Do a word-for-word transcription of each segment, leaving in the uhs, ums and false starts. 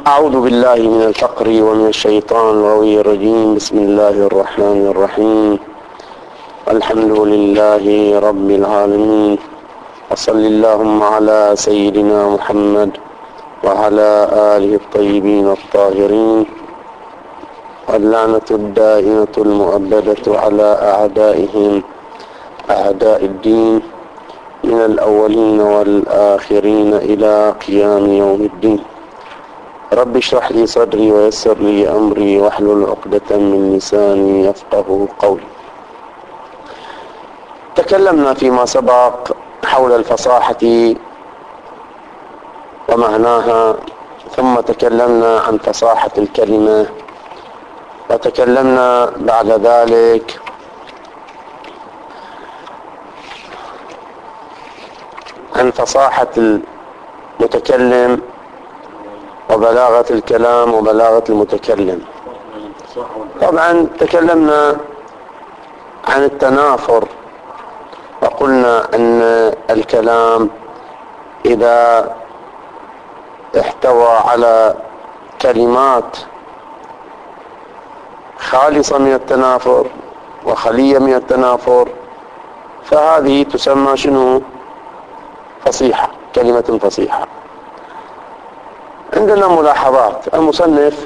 أعوذ بالله من الفقر ومن الشيطان الغوي الرجيم. بسم الله الرحمن الرحيم. الحمد لله رب العالمين، وصل اللهم على سيدنا محمد وعلى آله الطيبين الطاهرين، واللعنة الدائمة المؤبدة على أعدائهم أعداء الدين من الأولين والآخرين إلى قيام يوم الدين. رب اشرح لي صدري ويسر لي أمري واحلل عقدة من لساني يفقه قولي. تكلمنا فيما سبق حول الفصاحة ومعناها، ثم تكلمنا عن فصاحة الكلمة، وتكلمنا بعد ذلك عن فصاحة المتكلم وبلاغة الكلام وبلاغة المتكلم. طبعا تكلمنا عن التنافر، وقلنا أن الكلام إذا احتوى على كلمات خالصة من التنافر وخلية من التنافر فهذه تسمى شنو؟ فصيحة، كلمة فصيحة. عندنا ملاحظات. المصنف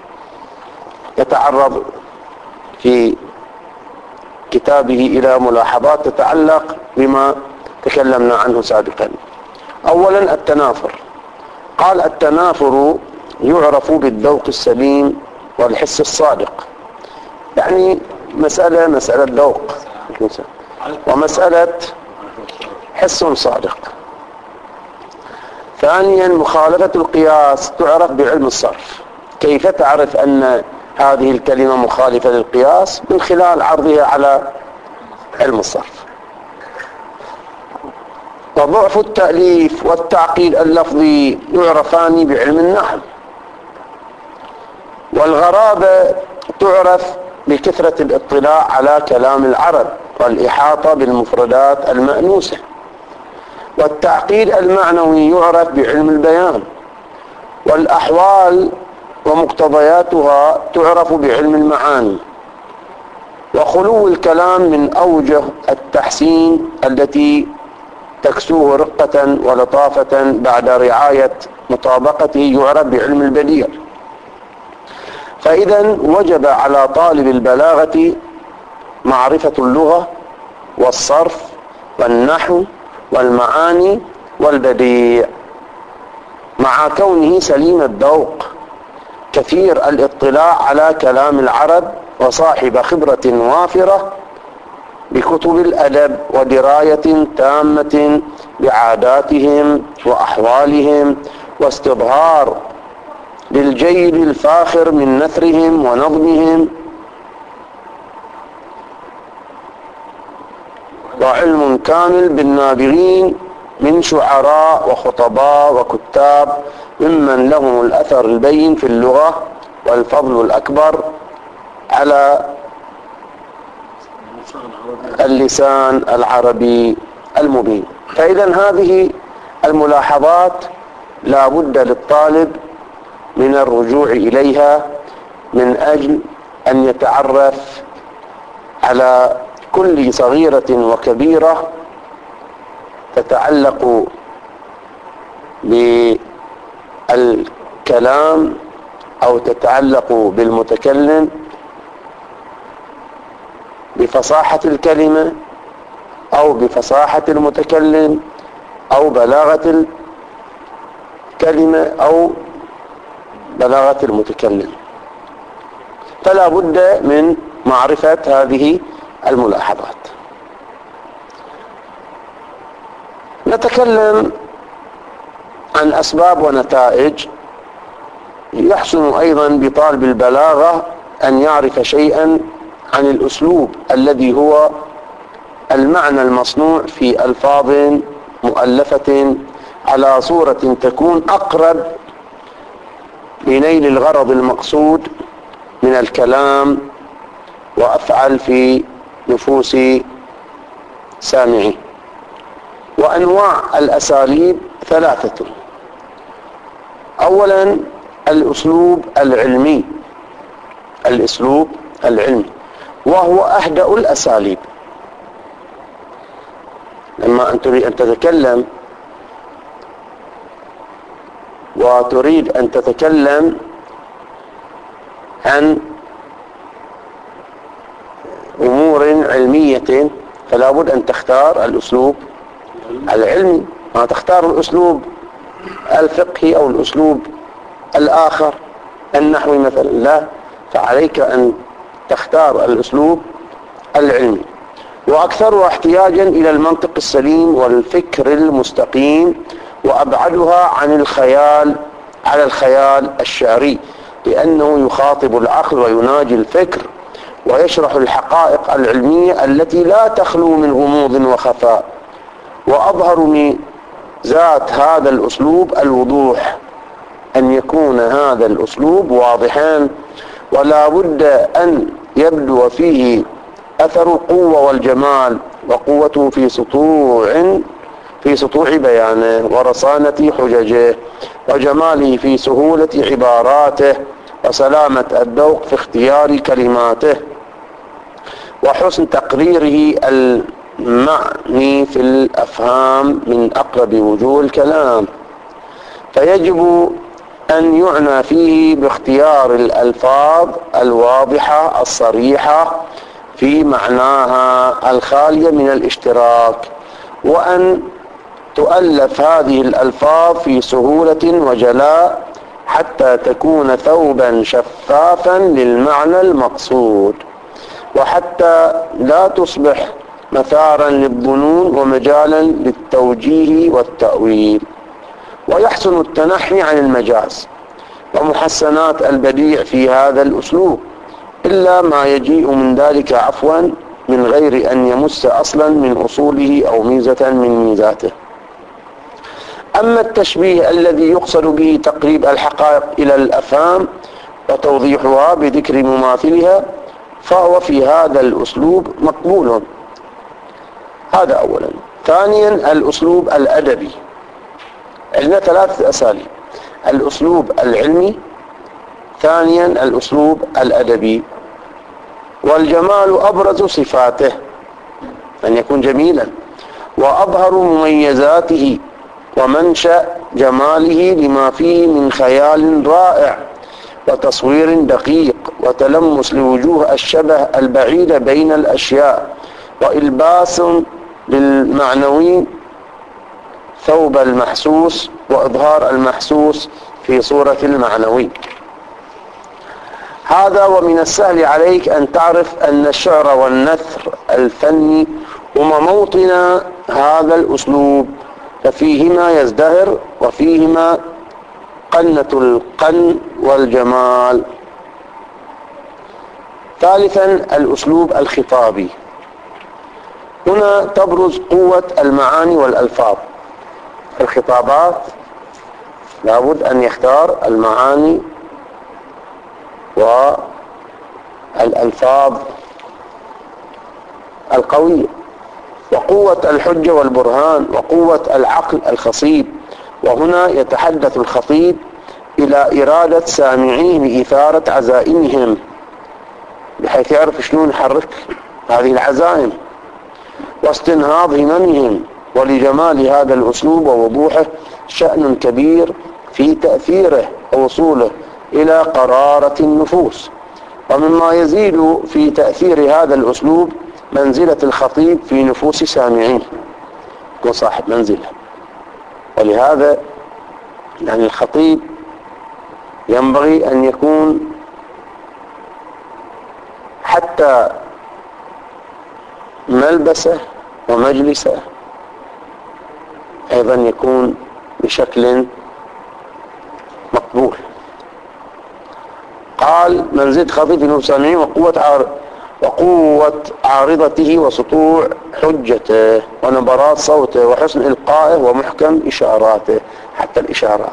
يتعرض في كتابه إلى ملاحظات تتعلق بما تكلمنا عنه سابقا. أولا التنافر. قال: التنافر يعرف بالذوق السليم والحس الصادق. يعني مسألة مسألة ذوق ومسألة حس صادق. ثانيا مخالفة القياس تعرف بعلم الصرف. كيف تعرف أن هذه الكلمة مخالفة للقياس؟ من خلال عرضها على علم الصرف. وضعف التأليف والتعقيد اللفظي يعرفان بعلم النحو. والغرابة تعرف بكثرة الاطلاع على كلام العرب والإحاطة بالمفردات المأنوسة. والتعقيد المعنوي يعرف بعلم البيان. والأحوال ومقتضياتها تعرف بعلم المعاني. وخلو الكلام من أوجه التحسين التي تكسوه رقة ولطافة بعد رعاية مطابقته يعرف بعلم البديع. فإذا وجب على طالب البلاغة معرفة اللغة والصرف والنحو والمعاني والبديع، مع كونه سليم الذوق كثير الاطلاع على كلام العرب وصاحب خبرة وافرة بكتب الأدب ودراية تامة بعاداتهم وأحوالهم، واستظهار للجيد الفاخر من نثرهم ونظمهم، وعلم كامل بالنابغين من شعراء وخطباء وكتاب ممن لهم الأثر البين في اللغة والفضل الأكبر على اللسان العربي المبين. فإذا هذه الملاحظات لا بد للطالب من الرجوع إليها من أجل أن يتعرف على كل صغيرة وكبيرة تتعلق بالكلام أو تتعلق بالمتكلم، بفصاحة الكلمة أو بفصاحة المتكلم أو بلاغة الكلمة أو بلاغة المتكلم. فلا بد من معرفة هذه الملاحظات. نتكلم عن أسباب ونتائج. يحسن أيضا بطالب البلاغة أن يعرف شيئا عن الأسلوب الذي هو المعنى المصنوع في ألفاظ مؤلفة على صورة تكون أقرب لنيل الغرض المقصود من الكلام وأفعل في نفوس سامعه. وأنواع الأساليب ثلاثة. أولا الأسلوب العلمي، الأسلوب العلمي، وهو أهدأ الأساليب. لما أن تريد أن تتكلم وتريد أن تتكلم عن أمور علمية فلا بد أن تختار الأسلوب العلمي، ما تختار الأسلوب الفقهي أو الأسلوب الآخر النحوي مثلا، لا، فعليك أن تختار الأسلوب العلمي. وأكثرها احتياجا إلى المنطق السليم والفكر المستقيم، وأبعدها عن الخيال على الخيال الشعري، لأنه يخاطب العقل ويناجي الفكر ويشرح الحقائق العلمية التي لا تخلو من غموض وخفاء. وأظهر ميزات هذا الأسلوب الوضوح، أن يكون هذا الأسلوب واضحا، ولا بد أن يبدو فيه أثر القوة والجمال، وقوته في سطوع في سطوع بيانه، ورصانة حججه، وجماله في سهولة عباراته، وسلامة الذوق في اختيار كلماته، وحسن تقريره المعني في الأفهام من أقرب وجوه الكلام. فيجب أن يعنى فيه باختيار الألفاظ الواضحة الصريحة في معناها الخالية من الاشتراك، وأن تؤلف هذه الألفاظ في سهولة وجلاء حتى تكون ثوبا شفافا للمعنى المقصود، وحتى لا تصبح مثارا للظنون ومجالا للتوجيه والتأويل. ويحسن التنحي عن المجاز ومحسنات البديع في هذا الأسلوب، إلا ما يجيء من ذلك عفوا من غير أن يمس أصلا من أصوله أو ميزة من ميزاته. أما التشبيه الذي يقصد به تقريب الحقائق إلى الأفهام وتوضيحها بذكر مماثلها فهو في هذا الأسلوب مقبول. هذا أولا. ثانيا الأسلوب الأدبي. عندنا ثلاثة أساليب: الأسلوب العلمي، ثانيا الأسلوب الأدبي. والجمال أبرز صفاته، أن يكون جميلا، وأظهر مميزاته ومنشأ جماله لما فيه من خيال رائع وتصوير دقيق وتلمس لوجوه الشبه البعيد بين الأشياء، وإلباس للمعنوي ثوب المحسوس، وإظهار المحسوس في صورة المعنوي. هذا ومن السهل عليك أن تعرف أن الشعر والنثر الفني هما موطن هذا الأسلوب، ففيهما يزدهر وفيهما قنة القن والجمال. ثالثا الأسلوب الخطابي. هنا تبرز قوة المعاني والألفاظ. في الخطابات لابد أن يختار المعاني والألفاظ القوية، وقوة الحجة والبرهان، وقوة العقل الخصيب. وهنا يتحدث الخطيب إلى إرادة سامعيه لإثارة عزائمهم، بحيث يعرف شلون يحرك هذه العزائم، واستنهاض هممهم. ولجمال هذا الأسلوب ووضوحه شأن كبير في تأثيره ووصوله إلى قرارة النفوس. ومما يزيد في تأثير هذا الأسلوب منزلة الخطيب في نفوس سامعيه، يكون صاحب منزلة. ولهذا يعني الخطيب ينبغي أن يكون حتى ملبسه ومجلسه أيضا يكون بشكل مقبول. قال منزلة خطيب في نفوس سامعيه وقوة عار وقوة عارضته وسطوع حجته ونبرات صوته وحسن إلقائه ومحكم إشاراته، حتى الإشارات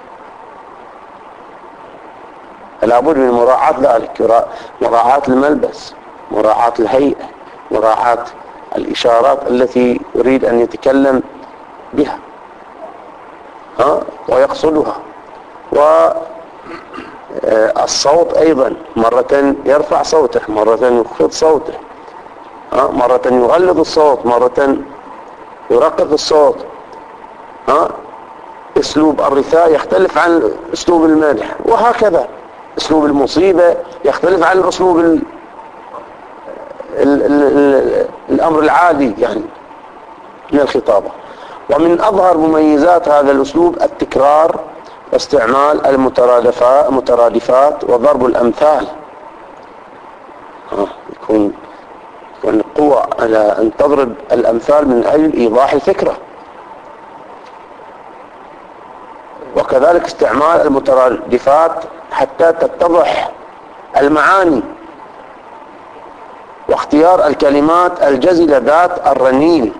فلا بد من مراعاة ذلك، مراعاة الملبس، مراعاة الهيئة، مراعاة الإشارات التي يريد أن يتكلم بها ها ويقصدها. الصوت أيضا مرة يرفع صوته، مرة يخفض صوته، مرة يغلظ الصوت، مرة يرقق الصوت. اسلوب الرثاء يختلف عن اسلوب المدح، وهكذا اسلوب المصيبة يختلف عن اسلوب ال ال ال ال الامر العادي يعني من الخطابة. ومن اظهر مميزات هذا الاسلوب التكرار واستعمال المترادفات وضرب الامثال. يكون يكون القوة على ان تضرب الامثال من اجل ايضاح الفكرة. وكذلك استعمال المترادفات حتى تتضح المعاني، واختيار الكلمات الجزلة ذات الرنين.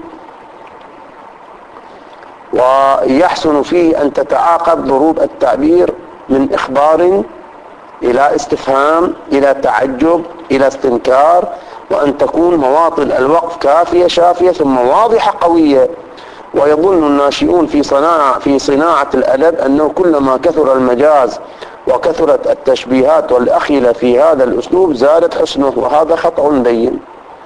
ويحسن فيه أن تتعاقب ضروب التعبير من إخبار إلى استفهام إلى تعجب إلى استنكار، وأن تكون مواطن الوقف كافية شافية ثم واضحة قوية. ويظن الناشئون في صناعة في صناعة الأدب أنه كلما كثر المجاز وكثرت التشبيهات والأخيلة في هذا الأسلوب زادت حسنه، وهذا خطأ بين.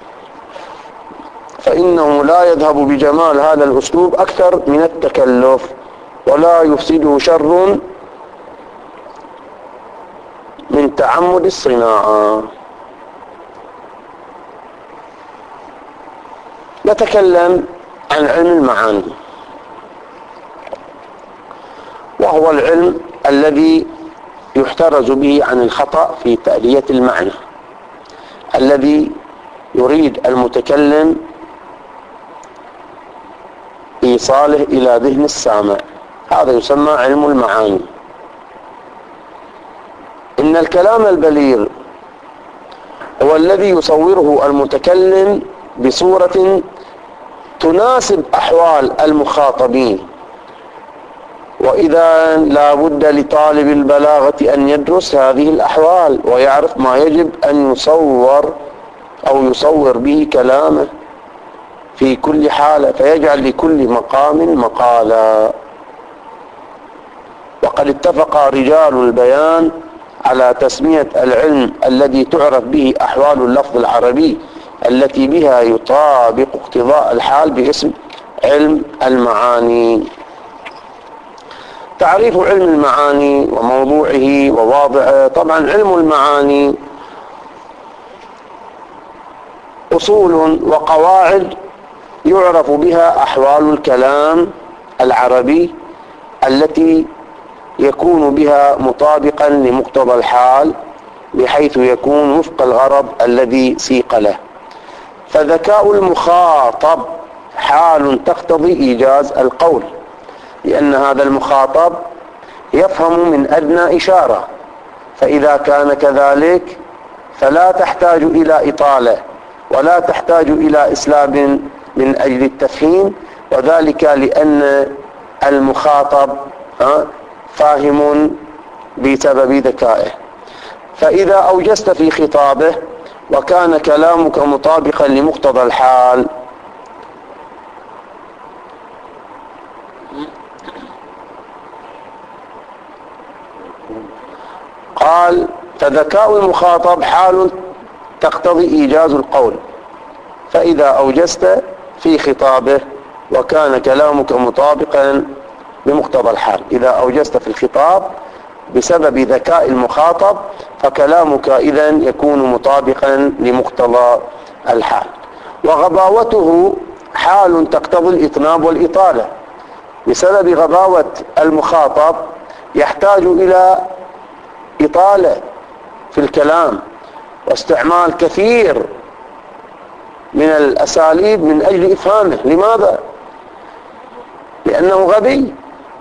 فإنه لا يذهب بجمال هذا الأسلوب أكثر من التكلف، ولا يفسده شر من تعمد الصناعة. نتكلم عن علم المعاني، وهو العلم الذي يحترز به عن الخطأ في تألية المعنى، الذي يريد المتكلم إيصاله إلى ذهن السامع. هذا يسمى علم المعاني. إن الكلام البليغ هو الذي يصوره المتكلم بصورة تناسب أحوال المخاطبين. وإذا لا بد لطالب البلاغة أن يدرس هذه الأحوال ويعرف ما يجب أن يصور أو يصور به كلامه في كل حالة، فيجعل لكل مقام مقالا. وقد اتفق رجال البيان على تسمية العلم الذي تعرف به أحوال اللفظ العربي التي بها يطابق اقتضاء الحال باسم علم المعاني. تعريف علم المعاني وموضوعه وواضعه. طبعا علم المعاني أصول وقواعد يعرف بها أحوال الكلام العربي التي يكون بها مطابقا لمقتضى الحال، بحيث يكون وفق الغرض الذي سيق له. فذكاء المخاطب حال تقتضي إيجاز القول، لأن هذا المخاطب يفهم من أدنى إشارة، فإذا كان كذلك فلا تحتاج إلى إطالة ولا تحتاج إلى إسلاب من أجل التفهيم، وذلك لأن المخاطب فاهم بسبب ذكائه. فإذا أوجزت في خطابه وكان كلامك مطابقا لمقتضى الحال قال فذكاء المخاطب حال تقتضي إيجاز القول. فإذا أوجزت في خطابه وكان كلامك مطابقا بمقتضى الحال، إذا أوجزت في الخطاب بسبب ذكاء المخاطب فكلامك إذن يكون مطابقا لمقتضى الحال. وغباوته حال تقتضي الإطناب والإطالة، بسبب غباوة المخاطب يحتاج إلى إطالة في الكلام واستعمال كثير من الأساليب من أجل إفهامه. لماذا؟ لأنه غبي.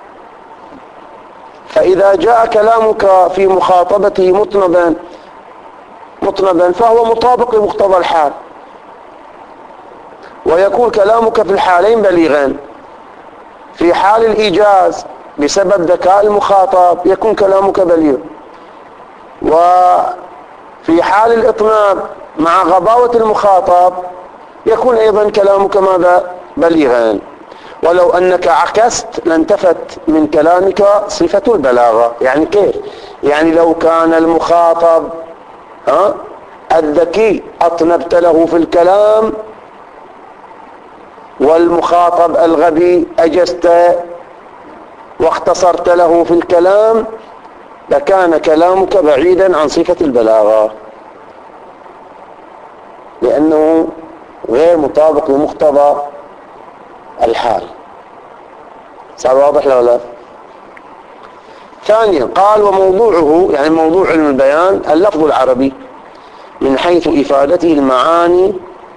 فإذا جاء كلامك في مخاطبته مطنبا مطنبا فهو مطابق لمقتضى الحال، ويكون كلامك في الحالين بليغا. في حال الإيجاز بسبب ذكاء المخاطب يكون كلامك بليغ، وفي حال الإطناب مع غباوة المخاطب يكون أيضا كلامك ماذا؟ بليغا. ولو أنك عكست لانتفت من كلامك صفة البلاغة. يعني كيف؟ يعني لو كان المخاطب ها الذكي أطنبت له في الكلام، والمخاطب الغبي أجزت واختصرت له في الكلام، لكان كلامك بعيدا عن صفة البلاغة، لأنه غير مطابق لمقتضى الحال. صار واضح لو لا؟ ثانيا قال وموضوعه، يعني موضوع علم البيان، اللفظ العربي من حيث إفادته المعاني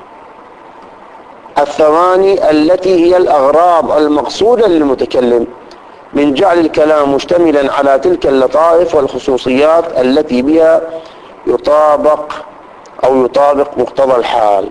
الثواني التي هي الأغراض المقصودة للمتكلم، من جعل الكلام مشتملا على تلك اللطائف والخصوصيات التي بها يطابق أو يطابق مقتضى الحال.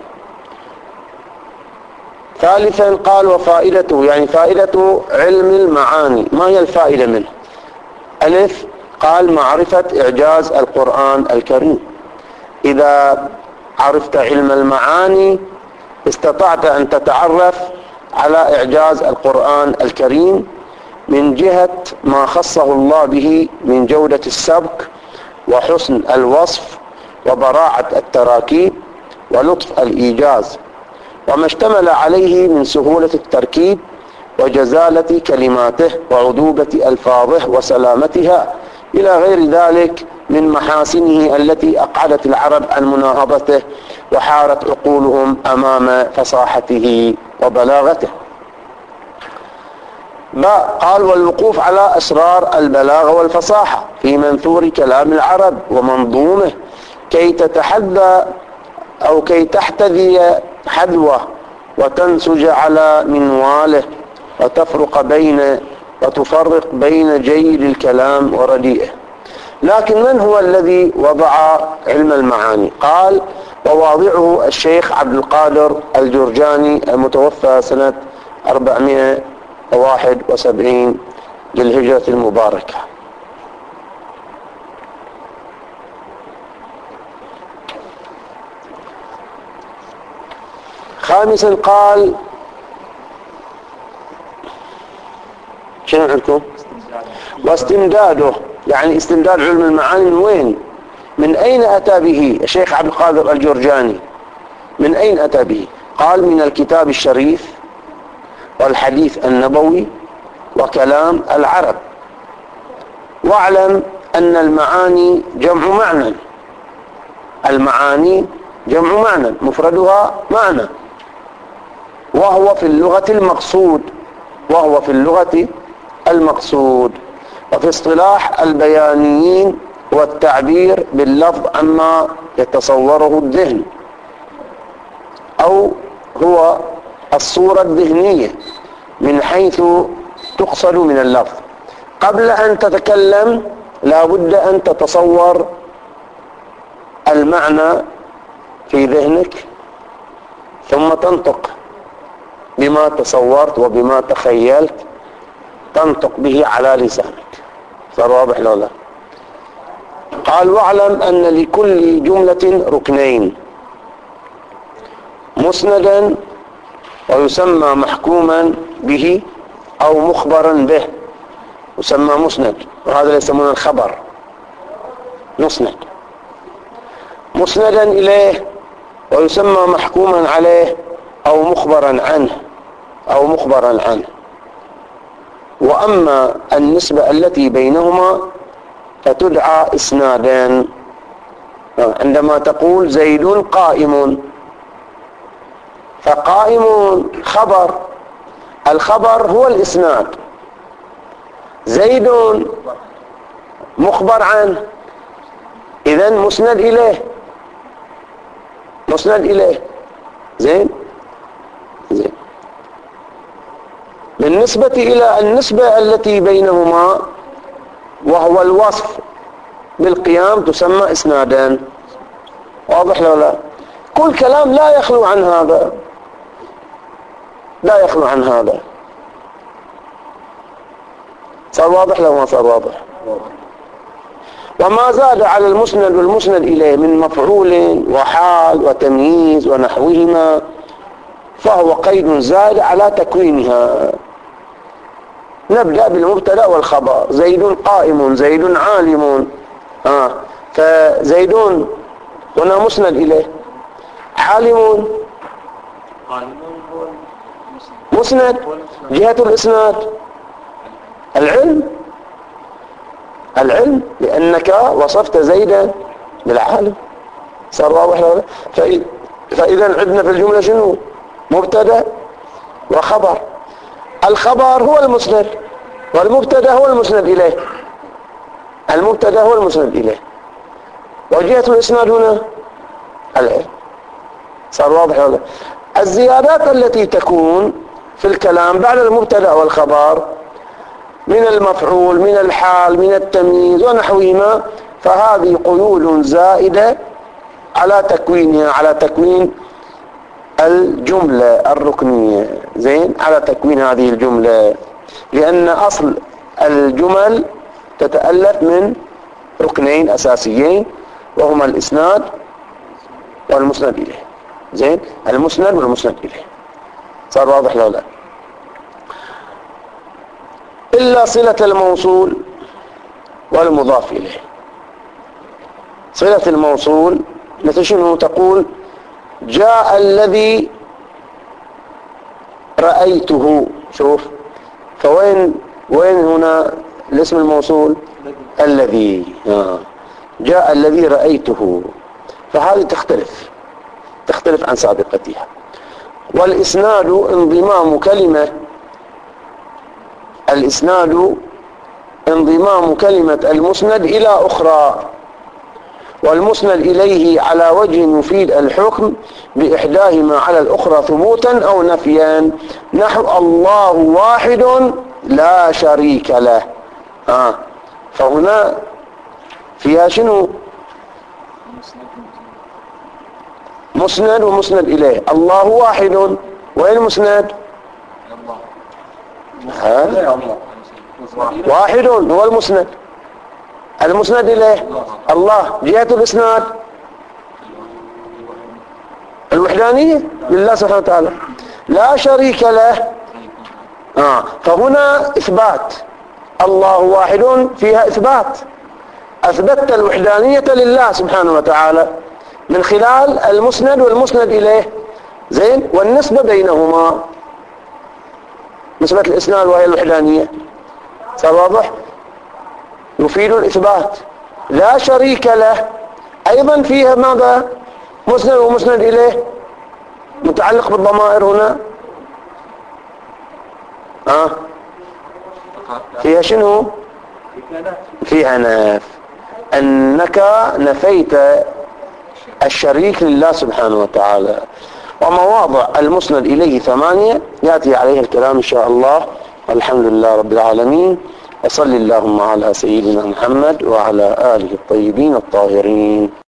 ثالثا قال وفائدته، يعني فائدة علم المعاني، ما هي الفائدة منه؟ ألف قال معرفة إعجاز القرآن الكريم. إذا عرفت علم المعاني استطعت أن تتعرف على إعجاز القرآن الكريم من جهة ما خصه الله به من جودة السبك وحسن الوصف وبراعة التراكيب ولطف الإيجاز، وما اشتمل عليه من سهولة التركيب وجزالة كلماته وعذوبة ألفاظه وسلامتها إلى غير ذلك من محاسنه التي أقعدت العرب عن مناهضته وحارت عقولهم أمام فصاحته وبلاغته. باء قال والوقوف على أسرار البلاغة والفصاحة في منثور كلام العرب ومنظومه كي تتحدى أو كي تحتذي حذوه وتنسج على منواله وتفرق بين وتفرق بين جيد الكلام ورديئه. لكن من هو الذي وضع علم المعاني؟ قال وواضعه الشيخ عبد القادر الجرجاني المتوفى سنة أربعمائة وواحد وسبعين للهجرة المباركة. خامسا قال شنو عندكم؟ واستمداده، يعني استمداد علم المعاني من وين؟ من أين أتى به الشيخ عبد القادر الجرجاني؟ من أين أتى به؟ قال من الكتاب الشريف والحديث النبوي وكلام العرب. واعلم أن المعاني جمع معنى، المعاني جمع معنى مفردها معنى، وهو في اللغة المقصود وهو في اللغة المقصود وفي اصطلاح البيانيين والتعبير باللفظ عما يتصوره الذهن، أو هو الصورة الذهنية من حيث تقصد من اللفظ. قبل أن تتكلم لا بد أن تتصور المعنى في ذهنك ثم تنطق بما تصورت وبما تخيلت، تنطق به على لسانك. صار واضح لو لا؟ قال واعلم أن لكل جملة ركنين: مسندا ويسمى محكوما به أو مخبرا به، يسمى مسند، وهذا يسمونه الخبر مسند. مسندا إليه ويسمى محكوما عليه أو مخبرا عنه أو مخبرا عنه. وأما النسبة التي بينهما فتدعى إسنادا. عندما تقول زيد قائم، فقائم خبر، الخبر هو الإسناد، زيد مخبر عنه، إذن مسند إليه، مسند إليه. زين زين بالنسبة إلى النسبة التي بينهما وهو الوصف بالقيام تسمى إسنادا. واضح لو لا؟ كل كلام لا يخلو عن هذا، لا يخلو عن هذا. صار واضح لو ما صار واضح؟ وما زاد على المسند والمسند إليه من مفعول وحال وتمييز ونحوهما فهو قيد زاد على تكوينها. نبدأ بالمبتدأ والخبر. زيد قائم، زيد عالم. آه. فزيد هنا مسند إليه، عالم مسند. جهة الإسناد العلم، العلم لأنك وصفت زيدا بالعالم. صار واضح هذا؟ فإذا عندنا في الجملة شنو؟ مبتدأ وخبر. الخبر هو المسند والمبتدأ هو المسند إليه، المبتدأ هو المسند إليه، وجهة الإسناد هنا العلم. صار واضح هذا؟ الزيادات التي تكون في الكلام بعد المبتدأ والخبر من المفعول، من الحال، من التمييز ونحوهما، فهذه قيود زائدة على تكوينها، على تكوين الجملة الركنية. زين، على تكوين هذه الجملة، لأن أصل الجمل تتألف من ركنين أساسيين وهما الإسناد والمسند إليه. زين، المسند والمسند إليه. صار واضح لو لا؟ إلا صلة الموصول والمضاف إليه. صلة الموصول مثل شنو؟ تقول جاء الذي رأيته. شوف، فوين وين هنا الاسم الموصول؟ الذي. آه. جاء الذي رأيته، فهذه تختلف تختلف عن سابقتها. والإسناد انضمام كلمة الإسناد انضمام كلمة المسند إلى أخرى، والمسند إليه على وجه يفيد الحكم بإحداهما على الأخرى ثبوتا أو نفيا، نحو الله واحد لا شريك له. آه. فهنا فيها شنو؟ مسند ومسند إليه. الله واحد، وين المسند؟ ها؟ واحد هو المسند، المسند إليه الله. جهة الإسناد الوحدانية لله سبحانه وتعالى، لا شريك له. آه. فهنا إثبات، الله واحد فيها إثبات، أثبتت الوحدانية لله سبحانه وتعالى من خلال المسند والمسند إليه. زين، والنسبة بينهما نسبة الإسناد وهي الوحدانية. صار واضح؟ يفيد الإثبات. لا شريك له أيضا فيها ماذا؟ مسند ومسند إليه، متعلق بالضمائر هنا. آه. فيها شنو؟ فيها نف، أنك نفيت الشريك لله سبحانه وتعالى. ومواضع المسند إليه ثمانية يأتي عليها الكلام إن شاء الله. الحمد لله رب العالمين، وصل اللهم على سيدنا محمد وعلى آله الطيبين الطاهرين.